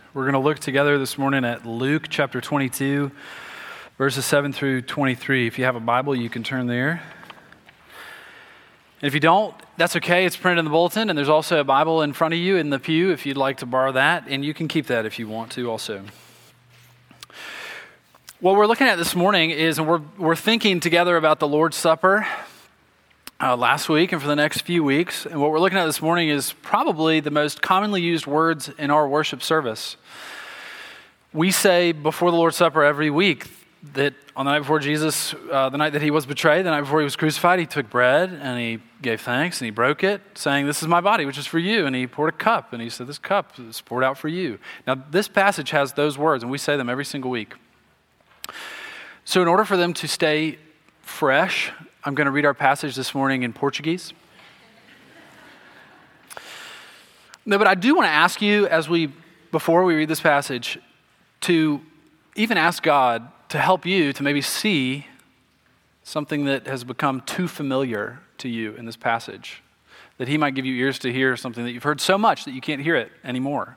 We're going to look together this morning at Luke chapter 22, verses 7 through 23. If you have a Bible, you can turn there. And if you don't, that's okay. It's printed in the bulletin, and there's also a Bible in front of you in the pew if you'd like to borrow that, and you can keep that if you want to also. What we're looking at this morning is, and we're thinking together about the Lord's Supper last week and for the next few weeks. And what we're looking at this morning is probably the most commonly used words in our worship service. We say before the Lord's Supper every week that on the night before Jesus, the night that he was betrayed, the night before he was crucified, he took bread and he gave thanks and he broke it, saying, "This is my body, which is for you." And he poured a cup and he said, "This cup is poured out for you." Now, this passage has those words, and we say them every single week. So in order for them to stay fresh, I'm going to read our passage this morning in Portuguese. No, but I do want to ask you, before we read this passage, to even ask God to help you to maybe see something that has become too familiar to you in this passage, that he might give you ears to hear something that you've heard so much that you can't hear it anymore.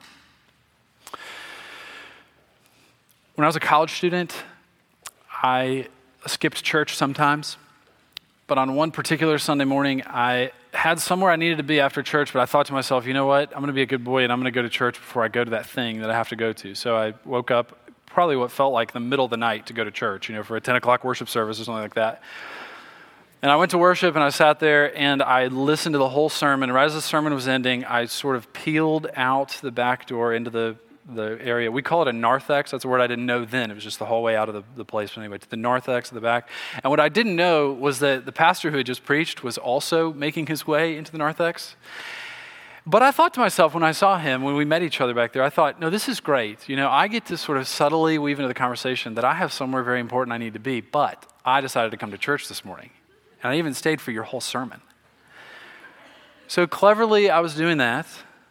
When I was a college student, I skipped church sometimes. But on one particular Sunday morning, I had somewhere I needed to be after church, but I thought to myself, you know what? I'm going to be a good boy, and I'm going to go to church before I go to that thing that I have to go to. So I woke up probably what felt like the middle of the night to go to church, for a 10 o'clock worship service or something like that. And I went to worship, and I sat there, and I listened to the whole sermon. And right as the sermon was ending, I sort of peeled out the back door into the area. We call it a narthex. That's a word I didn't know then. It was just the hallway out of the place. But anyway, to the narthex at the back. And what I didn't know was that the pastor who had just preached was also making his way into the narthex. But I thought to myself when I saw him, when we met each other back there, I thought, no, this is great. I get to sort of subtly weave into the conversation that I have somewhere very important I need to be, but I decided to come to church this morning. And I even stayed for your whole sermon. So cleverly, I was doing that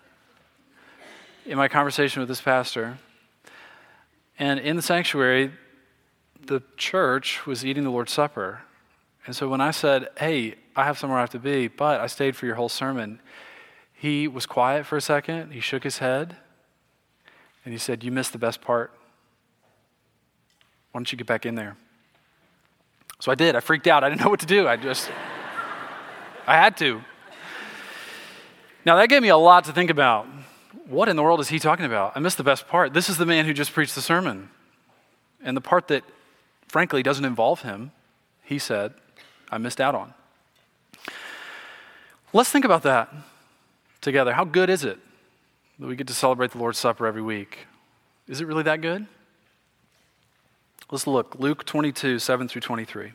in my conversation with this pastor. And in the sanctuary, the church was eating the Lord's Supper. And so when I said, hey, I have somewhere I have to be, but I stayed for your whole sermon, he was quiet for a second. He shook his head. And he said, "You missed the best part. Why don't you get back in there?" So I did. I freaked out. I didn't know what to do. I had to. Now that gave me a lot to think about. What in the world is he talking about? I missed the best part. This is the man who just preached the sermon. And the part that, frankly, doesn't involve him, he said, I missed out on. Let's think about that together. How good is it that we get to celebrate the Lord's Supper every week? Is it really that good? Let's look. Luke 22, 7 through 23.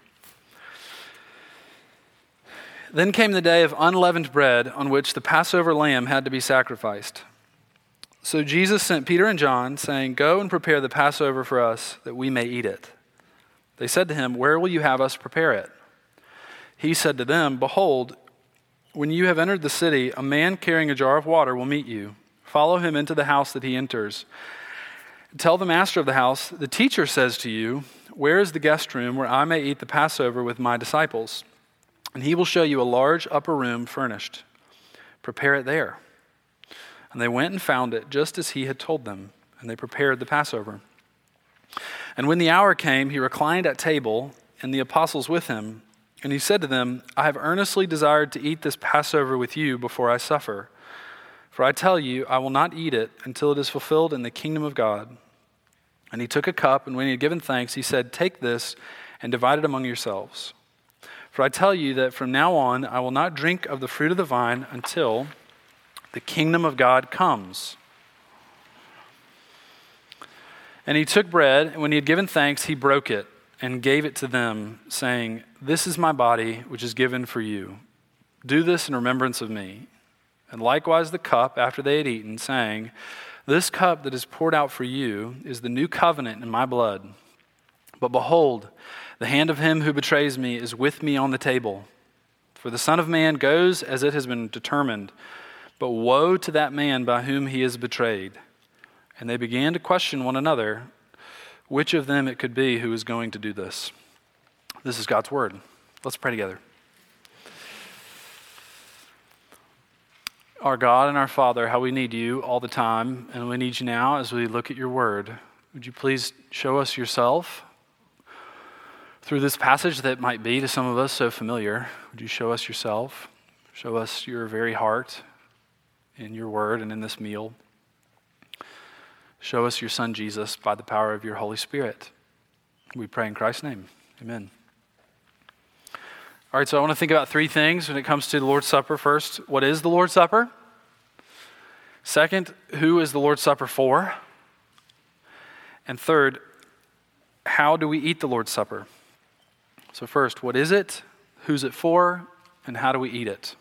Then came the day of unleavened bread on which the Passover lamb had to be sacrificed. So Jesus sent Peter and John, saying, "Go and prepare the Passover for us, that we may eat it." They said to him, "Where will you have us prepare it?" He said to them, "Behold, when you have entered the city, a man carrying a jar of water will meet you. Follow him into the house that he enters. Tell the master of the house, 'The teacher says to you, where is the guest room where I may eat the Passover with my disciples?' And he will show you a large upper room furnished. Prepare it there." And they went and found it just as he had told them, and they prepared the Passover. And when the hour came, he reclined at table, and the apostles with him. And he said to them, "I have earnestly desired to eat this Passover with you before I suffer. For I tell you, I will not eat it until it is fulfilled in the kingdom of God." And he took a cup, and when he had given thanks, he said, "Take this and divide it among yourselves. For I tell you that from now on I will not drink of the fruit of the vine until the kingdom of God comes." And he took bread, and when he had given thanks, he broke it and gave it to them, saying, "This is my body, which is given for you. Do this in remembrance of me." And likewise the cup after they had eaten, saying, "This cup that is poured out for you is the new covenant in my blood. But behold, the hand of him who betrays me is with me on the table. For the Son of Man goes as it has been determined, but woe to that man by whom he is betrayed." And they began to question one another, which of them it could be who was going to do this. This is God's word. Let's pray together. Our God and our Father, how we need you all the time, and we need you now as we look at your word. Would you please show us yourself through this passage that might be to some of us so familiar? Would you show us yourself? Show us your very heart in your word and in this meal. Show us your Son, Jesus, by the power of your Holy Spirit. We pray in Christ's name. Amen. All right, so I want to think about three things when it comes to the Lord's Supper. First, what is the Lord's Supper? Second, who is the Lord's Supper for? And third, how do we eat the Lord's Supper? So first, what is it? Who's it for? And how do we eat it?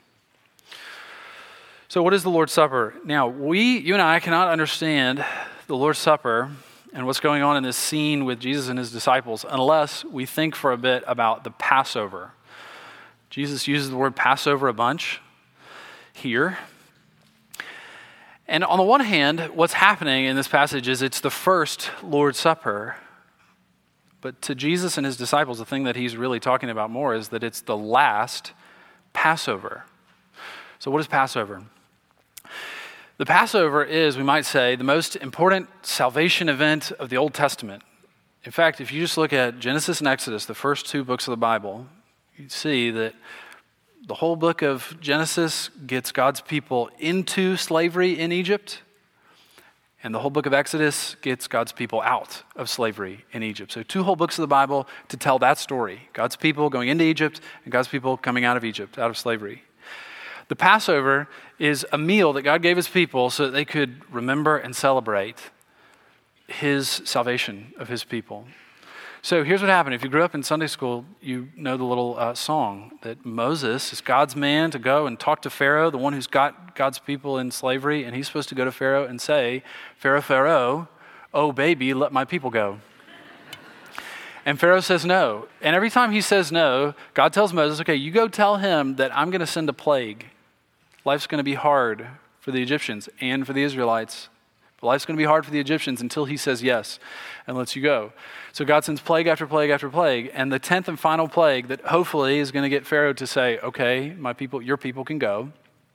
So what is the Lord's Supper? Now, you and I cannot understand the Lord's Supper and what's going on in this scene with Jesus and his disciples unless we think for a bit about the Passover. Jesus uses the word Passover a bunch here. And on the one hand, what's happening in this passage is it's the first Lord's Supper. But to Jesus and his disciples, the thing that he's really talking about more is that it's the last Passover. So what is Passover? The Passover is, we might say, the most important salvation event of the Old Testament. In fact, if you just look at Genesis and Exodus, the first two books of the Bible, you see that the whole book of Genesis gets God's people into slavery in Egypt, and the whole book of Exodus gets God's people out of slavery in Egypt. So two whole books of the Bible to tell that story. God's people going into Egypt and God's people coming out of Egypt, out of slavery. The Passover is a meal that God gave his people so that they could remember and celebrate his salvation of his people. So here's what happened. If you grew up in Sunday school, you know the little song that Moses is God's man to go and talk to Pharaoh, the one who's got God's people in slavery, and he's supposed to go to Pharaoh and say, Pharaoh, Pharaoh, oh baby, let my people go. And Pharaoh says no. And every time he says no, God tells Moses, okay, you go tell him that I'm going to send a plague. Life's going to be hard for the Egyptians and for the Israelites. But life's going to be hard for the Egyptians until he says yes and lets you go. So God sends plague after plague after plague. And the 10th and final plague that hopefully is going to get Pharaoh to say, okay, my people, your people can go,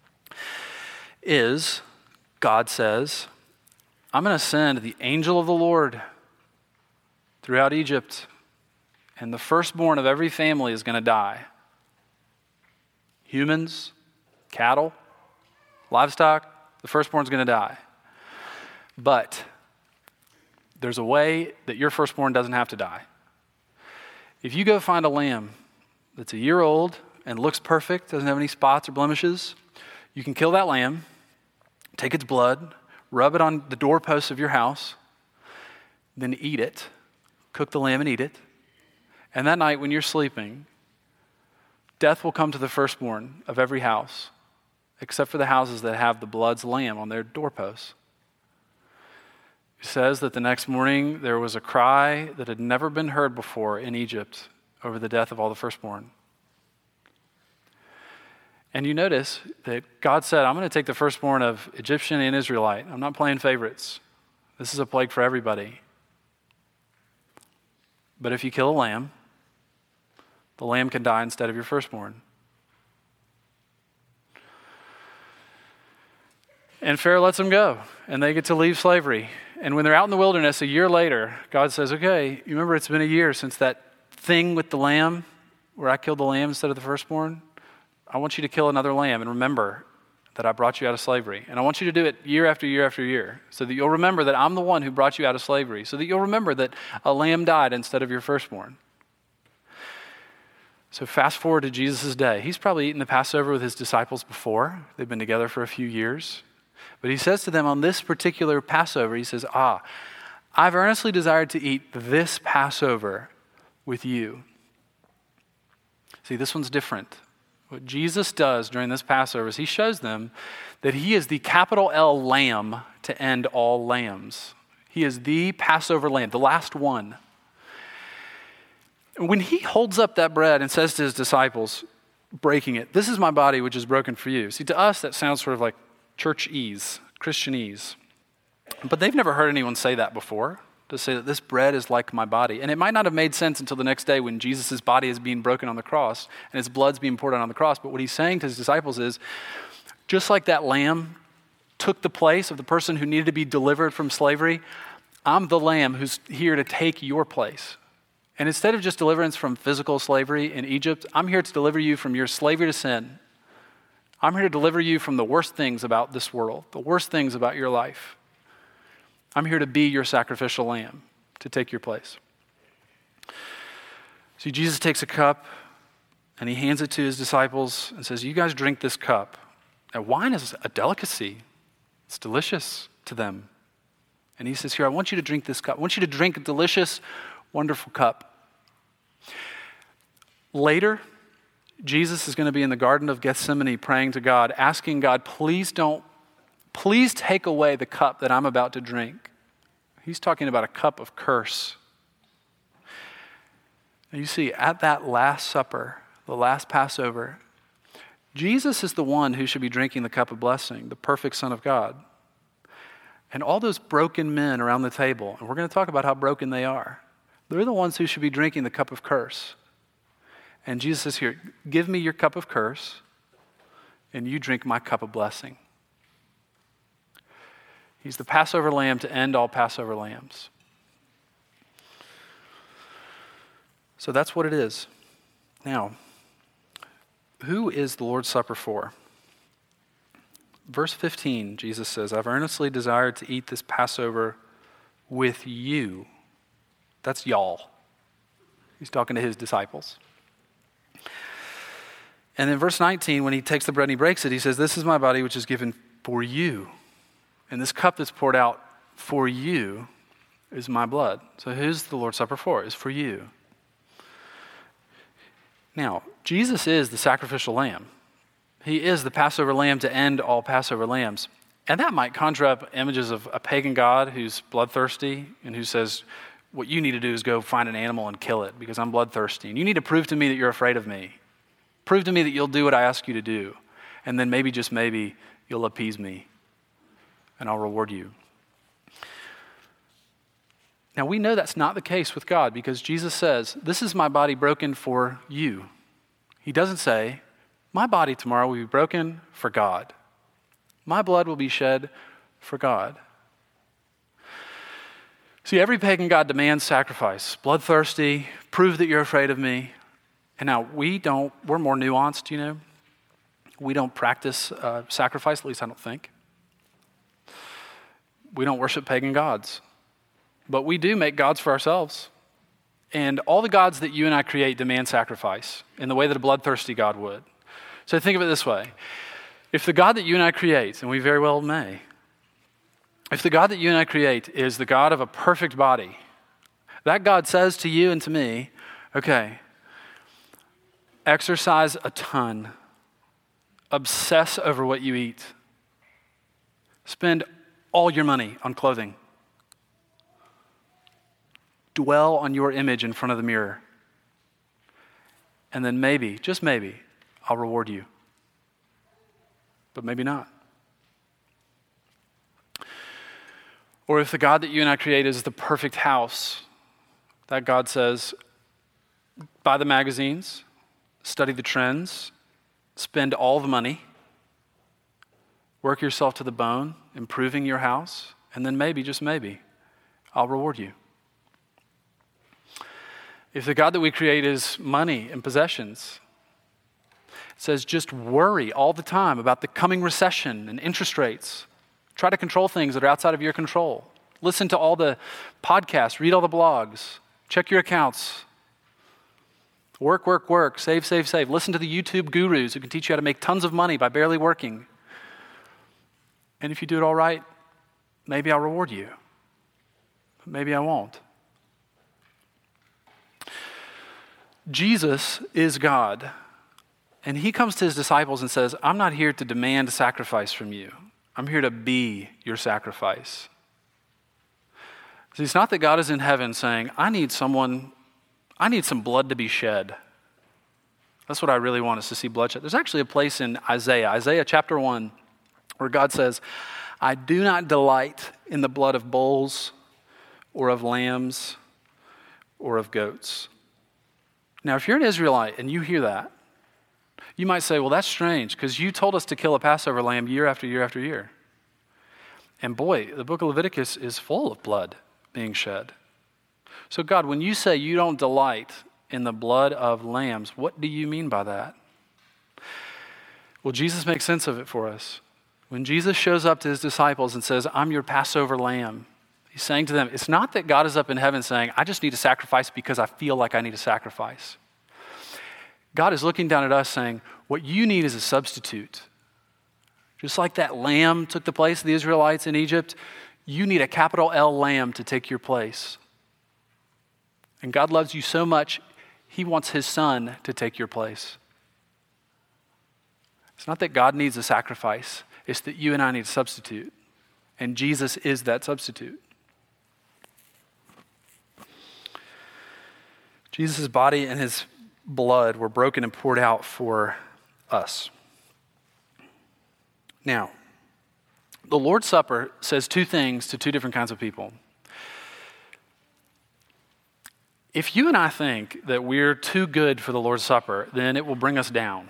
is God says, I'm going to send the angel of the Lord throughout Egypt, and the firstborn of every family is going to die. Humans, cattle, livestock, the firstborn is going to die. But there's a way that your firstborn doesn't have to die. If you go find a lamb that's a year old and looks perfect, doesn't have any spots or blemishes, you can kill that lamb, take its blood, rub it on the doorposts of your house, then eat it, cook the lamb and eat it. And that night when you're sleeping, death will come to the firstborn of every house, except for the houses that have the blood's lamb on their doorposts. It says that the next morning there was a cry that had never been heard before in Egypt over the death of all the firstborn. And you notice that God said, I'm going to take the firstborn of Egyptian and Israelite. I'm not playing favorites. This is a plague for everybody. But if you kill a lamb, the lamb can die instead of your firstborn. And Pharaoh lets them go, and they get to leave slavery. And when they're out in the wilderness a year later, God says, okay, you remember it's been a year since that thing with the lamb, where I killed the lamb instead of the firstborn? I want you to kill another lamb and remember that I brought you out of slavery. And I want you to do it year after year after year, so that you'll remember that I'm the one who brought you out of slavery, so that you'll remember that a lamb died instead of your firstborn. So fast forward to Jesus' day. He's probably eaten the Passover with his disciples before. They've been together for a few years. But he says to them on this particular Passover, he says, I've earnestly desired to eat this Passover with you. See, this one's different. What Jesus does during this Passover is he shows them that he is the capital L lamb to end all lambs. He is the Passover lamb, the last one. When he holds up that bread and says to his disciples, breaking it, this is my body which is broken for you. See, to us that sounds sort of like church-ese, Christianese. But they've never heard anyone say that before, to say that this bread is like my body. And it might not have made sense until the next day when Jesus' body is being broken on the cross and his blood's being poured out on the cross. But what he's saying to his disciples is, Just like that lamb took the place of the person who needed to be delivered from slavery, I'm the lamb who's here to take your place. And instead of just deliverance from physical slavery in Egypt, I'm here to deliver you from your slavery to sin. I'm here to deliver you from the worst things about this world, the worst things about your life. I'm here to be your sacrificial lamb, to take your place. See, Jesus takes a cup and he hands it to his disciples and says, you guys drink this cup. Now, wine is a delicacy. It's delicious to them. And he says, here, I want you to drink this cup. I want you to drink a delicious, wonderful cup. Later, Jesus is going to be in the Garden of Gethsemane praying to God, asking God, please take away the cup that I'm about to drink. He's talking about a cup of curse. Now you see, at that Last Supper, the last Passover, Jesus is the one who should be drinking the cup of blessing, the perfect Son of God. And all those broken men around the table, and we're going to talk about how broken they are, they're the ones who should be drinking the cup of curse. And Jesus says here, give me your cup of curse, and you drink my cup of blessing. He's the Passover lamb to end all Passover lambs. So that's what it is. Now, who is the Lord's Supper for? Verse 15, Jesus says, I've earnestly desired to eat this Passover with you. That's y'all. He's talking to his disciples. And then verse 19, when he takes the bread and he breaks it, he says, this is my body which is given for you. And this cup that's poured out for you is my blood. So who's the Lord's Supper for? It's for you. Now, Jesus is the sacrificial lamb. He is the Passover lamb to end all Passover lambs. And that might conjure up images of a pagan god who's bloodthirsty and who says, what you need to do is go find an animal and kill it because I'm bloodthirsty. And you need to prove to me that you're afraid of me. Prove to me that you'll do what I ask you to do. And then maybe, just maybe, you'll appease me and I'll reward you. Now, we know that's not the case with God because Jesus says, this is my body broken for you. He doesn't say, my body tomorrow will be broken for God. My blood will be shed for God. See, every pagan god demands sacrifice. Bloodthirsty, prove that you're afraid of me. And now we're more nuanced, you know. We don't practice sacrifice, at least I don't think. We don't worship pagan gods. But we do make gods for ourselves. And all the gods that you and I create demand sacrifice in the way that a bloodthirsty God would. So think of it this way. If the God that you and I create, and we very well may, if the God that you and I create is the God of a perfect body, that God says to you and to me, okay, exercise a ton, obsess over what you eat, spend all your money on clothing, dwell on your image in front of the mirror, and then maybe, just maybe, I'll reward you. But maybe not. Or if the God that you and I create is the perfect house, that God says, buy the magazines, study the trends, spend all the money, work yourself to the bone, improving your house, and then maybe, just maybe, I'll reward you. If the God that we create is money and possessions, it says just worry all the time about the coming recession and interest rates. Try to control things that are outside of your control. Listen to all the podcasts, read all the blogs, check your accounts. Work, work, work, save, save, save. Listen to the YouTube gurus who can teach you how to make tons of money by barely working. And if you do it all right, maybe I'll reward you. But maybe I won't. Jesus is God, and he comes to his disciples and says, I'm not here to demand sacrifice from you. I'm here to be your sacrifice. See, it's not that God is in heaven saying, I need some blood to be shed. That's what I really want, is to see bloodshed. There's actually a place in Isaiah chapter 1, where God says, I do not delight in the blood of bulls or of lambs or of goats. Now, if you're an Israelite and you hear that, You might say, well, that's strange because you told us to kill a Passover lamb year after year after year. And boy, the book of Leviticus is full of blood being shed. So God, when you say you don't delight in the blood of lambs, what do you mean by that? Well, Jesus makes sense of it for us. When Jesus shows up to his disciples and says, I'm your Passover lamb, he's saying to them, it's not that God is up in heaven saying, I just need a sacrifice because I feel like I need a sacrifice. God is looking down at us saying, what you need is a substitute. Just like that lamb took the place of the Israelites in Egypt, you need a capital L lamb to take your place. And God loves you so much, he wants his son to take your place. It's not that God needs a sacrifice, it's that you and I need a substitute. And Jesus is that substitute. Jesus' body and his blood were broken and poured out for us. Now, the Lord's Supper says two things to two different kinds of people. If you and I think that we're too good for the Lord's Supper, then it will bring us down.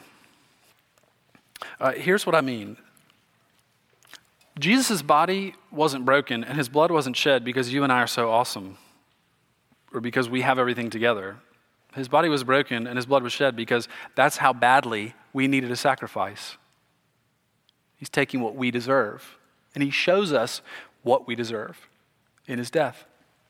Here's what I mean. Jesus' body wasn't broken and his blood wasn't shed because you and I are so awesome or because we have everything together. His body was broken and his blood was shed because that's how badly we needed a sacrifice. He's taking what we deserve, and he shows us what we deserve in his death.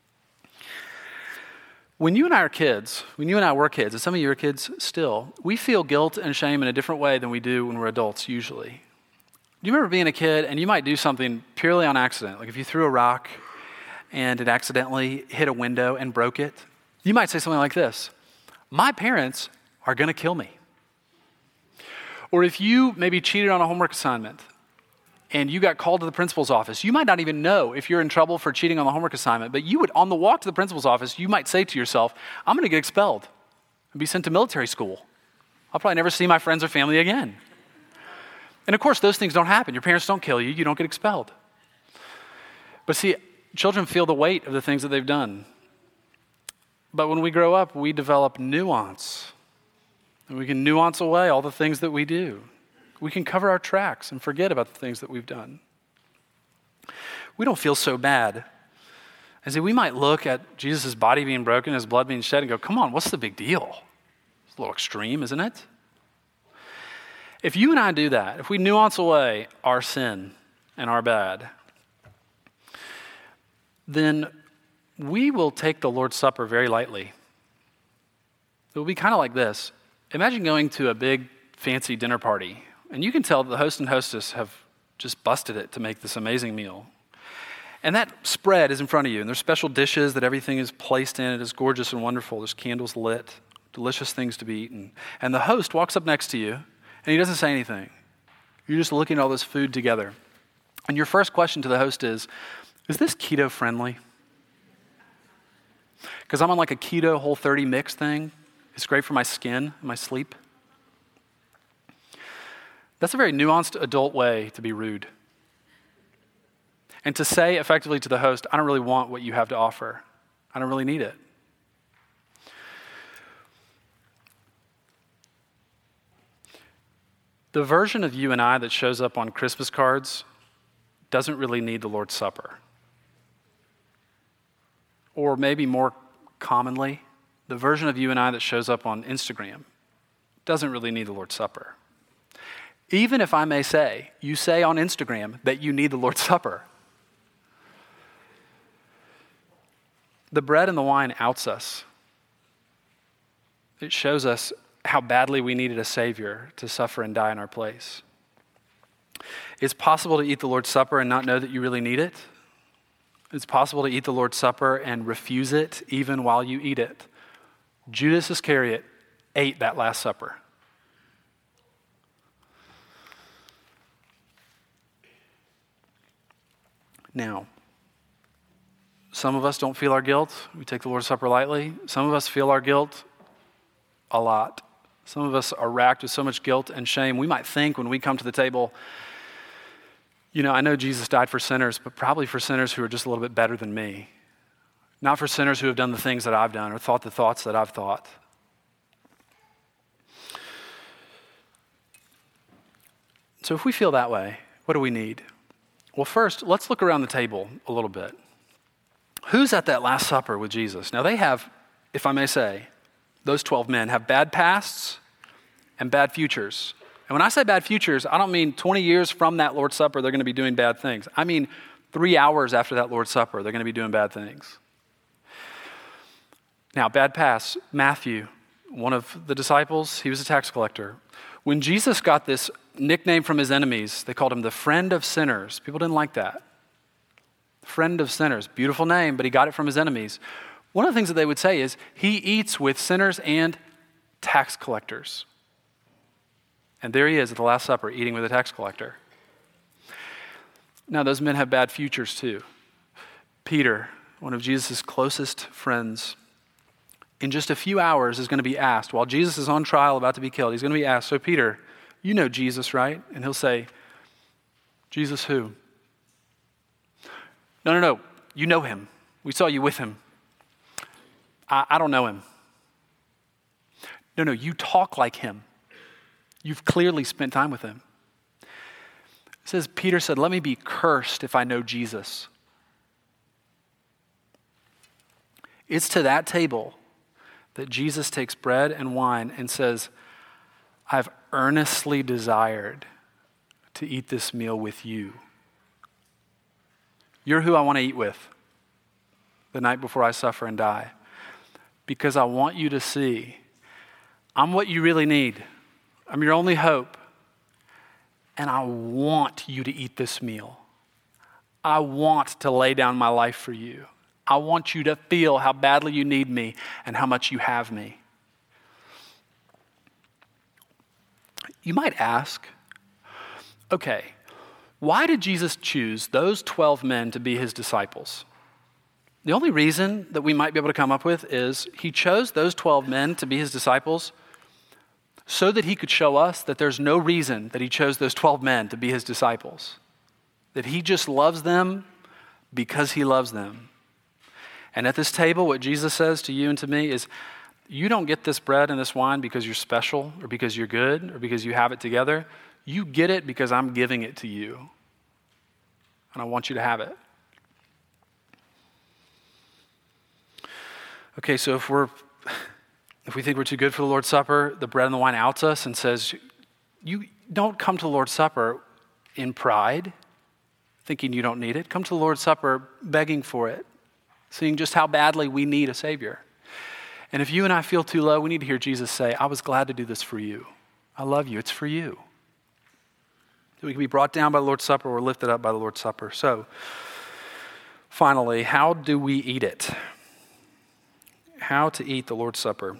When you and I were kids, and some of you are kids still, we feel guilt and shame in a different way than we do when we're adults usually. Do you remember being a kid and you might do something purely on accident? Like if you threw a rock and it accidentally hit a window and broke it, you might say something like this: my parents are going to kill me. Or if you maybe cheated on a homework assignment and you got called to the principal's office, you might not even know if you're in trouble for cheating on the homework assignment, but you would, on the walk to the principal's office, you might say to yourself, I'm going to get expelled and be sent to military school. I'll probably never see my friends or family again. And of course, those things don't happen. Your parents don't kill you. You don't get expelled. But see, children feel the weight of the things that they've done. But when we grow up, we develop nuance. And we can nuance away all the things that we do. We can cover our tracks and forget about the things that we've done. We don't feel so bad. And see, we might look at Jesus' body being broken, his blood being shed, and go, come on, what's the big deal? It's a little extreme, isn't it? If you and I do that, if we nuance away our sin and our bad, then we will take the Lord's Supper very lightly. It will be kind of like this. Imagine going to a big, fancy dinner party, and you can tell that the host and hostess have just busted it to make this amazing meal. And that spread is in front of you, and there's special dishes that everything is placed in. It is gorgeous and wonderful. There's candles lit, delicious things to be eaten. And the host walks up next to you, and he doesn't say anything. You're just looking at all this food together. And your first question to the host is this keto friendly? Because I'm on like a keto Whole30 mix thing. It's great for my skin and my sleep. That's a very nuanced adult way to be rude. And to say effectively to the host, I don't really want what you have to offer. I don't really need it. The version of you and I that shows up on Christmas cards doesn't really need the Lord's Supper. Or maybe more commonly, the version of you and I that shows up on Instagram doesn't really need the Lord's Supper. Even if I may say, you say on Instagram that you need the Lord's Supper. The bread and the wine outs us. It shows us how badly we needed a Savior to suffer and die in our place. It's possible to eat the Lord's Supper and not know that you really need it. It's possible to eat the Lord's Supper and refuse it even while you eat it. Judas Iscariot ate that Last Supper. Now, some of us don't feel our guilt. We take the Lord's Supper lightly. Some of us feel our guilt a lot. Some of us are racked with so much guilt and shame. We might think when we come to the table, I know Jesus died for sinners, but probably for sinners who are just a little bit better than me. Not for sinners who have done the things that I've done or thought the thoughts that I've thought. So if we feel that way, what do we need? Well, first, let's look around the table a little bit. Who's at that Last Supper with Jesus? Now they have, if I may say, those 12 men have bad pasts and bad futures. And when I say bad futures, I don't mean 20 years from that Lord's Supper, they're going to be doing bad things. I mean 3 hours after that Lord's Supper, they're going to be doing bad things. Now, bad past, Matthew, one of the disciples, he was a tax collector. When Jesus got this nickname from his enemies, they called him the friend of sinners. People didn't like that. Friend of sinners, beautiful name, but he got it from his enemies. One of the things that they would say is, he eats with sinners and tax collectors. And there he is at the Last Supper, eating with a tax collector. Now, those men have bad futures too. Peter, one of Jesus' closest friends, in just a few hours is going to be asked, while Jesus is on trial about to be killed, he's going to be asked, so Peter, you know Jesus, right? And he'll say, Jesus who? No, you know him. We saw you with him. I don't know him. No, you talk like him. You've clearly spent time with him. It says, Peter said, let me be cursed if I know Jesus. It's to that table that Jesus takes bread and wine and says, I've earnestly desired to eat this meal with you. You're who I want to eat with the night before I suffer and die, because I want you to see I'm what you really need. I'm your only hope. And I want you to eat this meal. I want to lay down my life for you. I want you to feel how badly you need me and how much you have me. You might ask, okay, why did Jesus choose those 12 men to be his disciples? The only reason that we might be able to come up with is he chose those 12 men to be his disciples so that he could show us that there's no reason that he chose those 12 men to be his disciples. That he just loves them because he loves them. And at this table, what Jesus says to you and to me is, you don't get this bread and this wine because you're special or because you're good or because you have it together. You get it because I'm giving it to you. And I want you to have it. Okay, so if we think we're too good for the Lord's Supper, the bread and the wine outs us and says, you don't come to the Lord's Supper in pride, thinking you don't need it. Come to the Lord's Supper begging for it, seeing just how badly we need a Savior. And if you and I feel too low, we need to hear Jesus say, I was glad to do this for you. I love you. It's for you. So we can be brought down by the Lord's Supper or lifted up by the Lord's Supper. So, finally, how do we eat it? How to eat the Lord's Supper.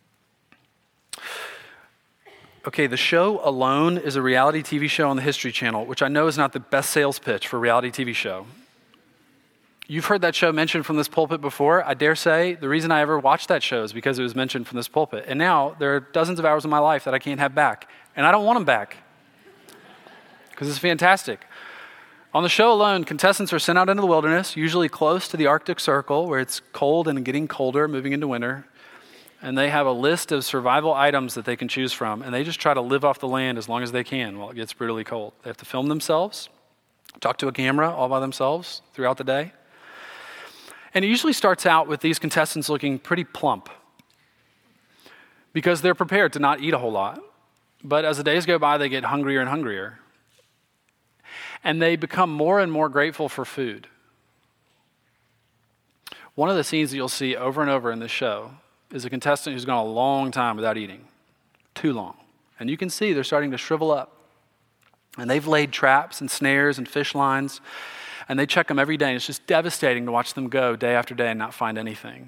Okay, the show Alone is a reality TV show on the History Channel, which I know is not the best sales pitch for a reality TV show. You've heard that show mentioned from this pulpit before. I dare say the reason I ever watched that show is because it was mentioned from this pulpit. And now there are dozens of hours of my life that I can't have back. And I don't want them back because it's fantastic. On the show Alone, contestants are sent out into the wilderness, usually close to the Arctic Circle, where it's cold and getting colder, moving into winter. And they have a list of survival items that they can choose from. And they just try to live off the land as long as they can while it gets brutally cold. They have to film themselves, talk to a camera all by themselves throughout the day. And it usually starts out with these contestants looking pretty plump because they're prepared to not eat a whole lot. But as the days go by, they get hungrier and hungrier. And they become more and more grateful for food. One of the scenes that you'll see over and over in this show is a contestant who's gone a long time without eating. Too long. And you can see they're starting to shrivel up. And they've laid traps and snares and fish lines. And they check them every day, and it's just devastating to watch them go day after day and not find anything.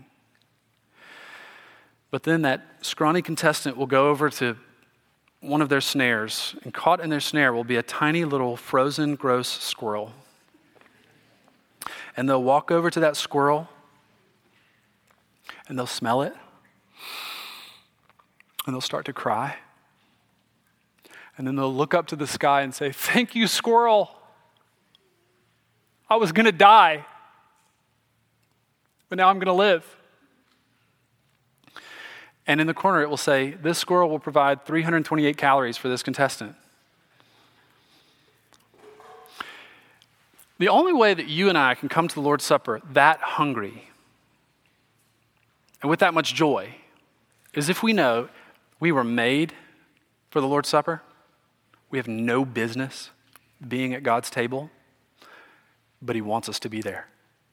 But then that scrawny contestant will go over to one of their snares, and caught in their snare will be a tiny little frozen, gross squirrel. And they'll walk over to that squirrel, and they'll smell it, and they'll start to cry. And then they'll look up to the sky and say, "Thank you, squirrel. I was going to die, but now I'm going to live." And in the corner it will say, "This squirrel will provide 328 calories for this contestant." The only way that you and I can come to the Lord's Supper that hungry and with that much joy is if we know we were made for the Lord's Supper. We have no business being at God's table, but he wants us to be there.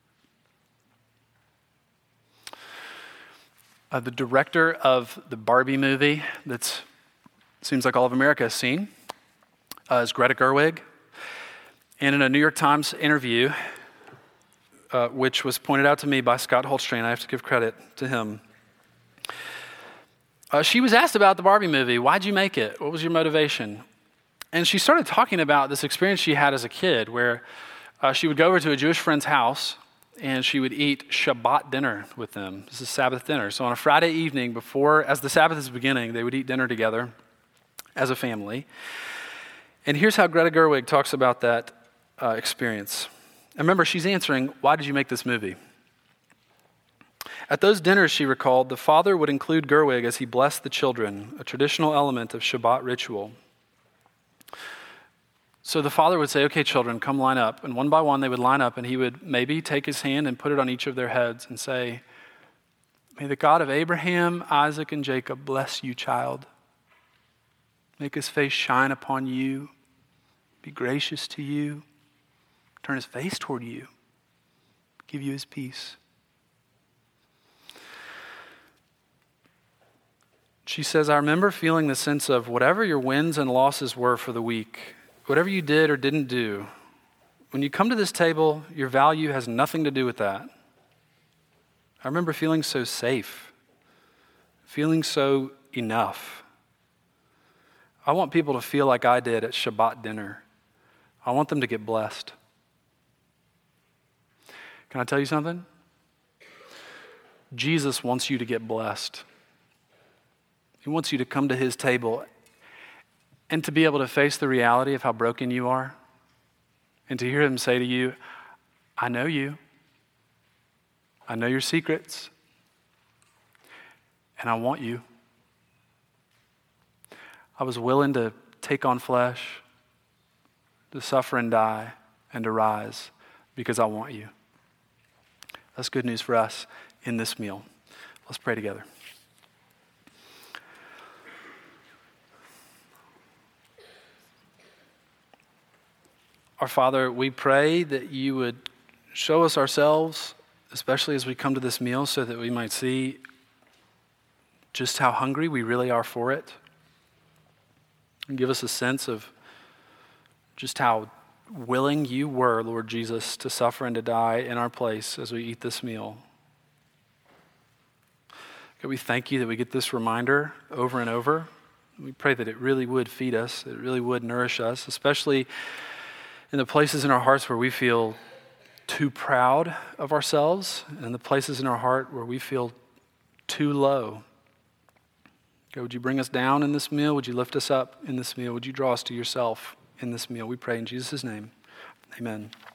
The director of the Barbie movie that seems like all of America has seen is Greta Gerwig. And in a New York Times interview, which was pointed out to me by Scott Holtstrain, I have to give credit to him, she was asked about the Barbie movie. Why'd you make it? What was your motivation? And she started talking about this experience she had as a kid where she would go over to a Jewish friend's house and she would eat Shabbat dinner with them. This is Sabbath dinner. So on a Friday evening as the Sabbath is beginning, they would eat dinner together as a family. And here's how Greta Gerwig talks about that experience. And remember, she's answering, why did you make this movie? At those dinners, she recalled, the father would include Gerwig as he blessed the children, a traditional element of Shabbat ritual. So the father would say, okay, children, come line up. And one by one, they would line up, and he would maybe take his hand and put it on each of their heads and say, may the God of Abraham, Isaac, and Jacob bless you, child. Make his face shine upon you, be gracious to you, turn his face toward you, give you his peace. She says, I remember feeling the sense of whatever your wins and losses were for the week, whatever you did or didn't do, when you come to this table, your value has nothing to do with that. I remember feeling so safe, feeling so enough. I want people to feel like I did at Shabbat dinner. I want them to get blessed. Can I tell you something? Jesus wants you to get blessed. He wants you to come to his table and to be able to face the reality of how broken you are and to hear him say to you, I know you. I know your secrets. And I want you. I was willing to take on flesh, to suffer and die, and to rise because I want you. That's good news for us in this meal. Let's pray together. Our Father, we pray that you would show us ourselves, especially as we come to this meal, so that we might see just how hungry we really are for it. And give us a sense of just how willing you were, Lord Jesus, to suffer and to die in our place as we eat this meal. God, we thank you that we get this reminder over and over. We pray that it really would feed us, it really would nourish us, especially in the places in our hearts where we feel too proud of ourselves, and the places in our heart where we feel too low. God, would you bring us down in this meal? Would you lift us up in this meal? Would you draw us to yourself in this meal? We pray in Jesus' name. Amen.